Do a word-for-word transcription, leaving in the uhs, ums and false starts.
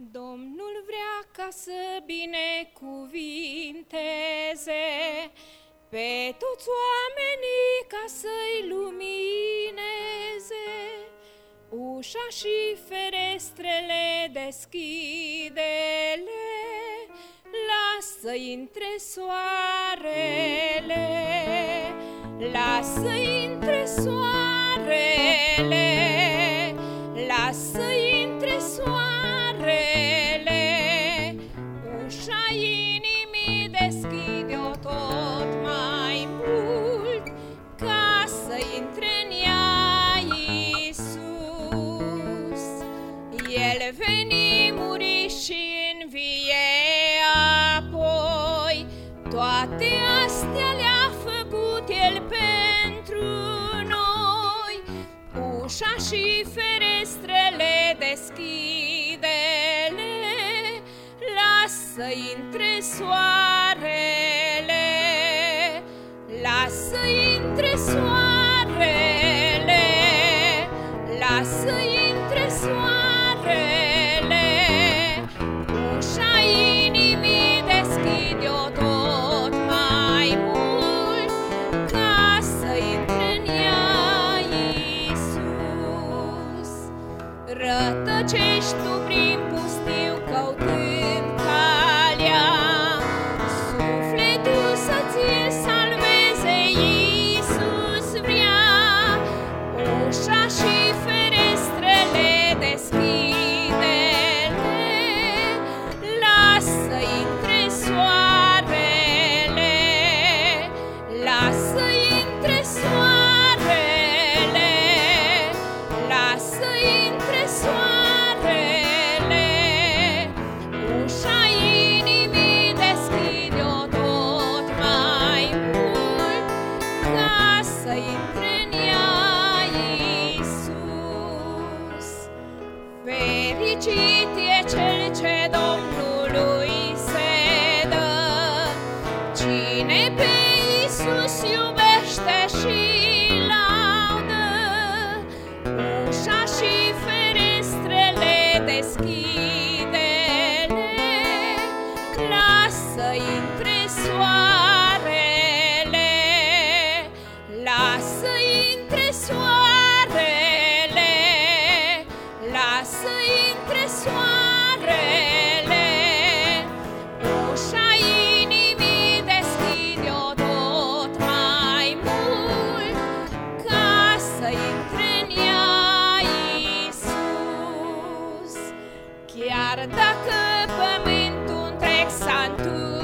Domnul vrea ca să binecuvinteze pe toți oamenii, ca să-i lumineze. Ușa și ferestrele deschide-le, lasă intre soarele, lasă intre soarele, lasă intre soarele. Ușa inimii deschide-o tot mai mult, ca să intre în ea Iisus. El veni, muri și învie apoi, toate astea le-a făcut El pentru noi. Ușa și ferestrele deschide-le, lasă intre soarele, lasă intre soarele, lasă intre soarele. Ușa inimii deschide-o tot mai mult, ca să intre în ea Iisus. Rătăcești tu prin pustiu căutând calea, sufletul să-ți salveze Iisus vrea. Ușa și ferestrele deschide-le, lasă intre soarele, lasă intre soarele, lasă intre soarele. Ușa inimii deschide-o tot mai mult, ca să intre în ea Iisus. Fericit e cel ce Domnului se dă, cine pe Iisus iubește și laudă. Ușa și ferestrele deschide-le, lasă intre soarele, lasă intre soarele, lasă intre soarele. Ușa inimii deschide-o tot mai mult, ca să intre în ea Iisus. Chiar dacă pământul întreg s-a întors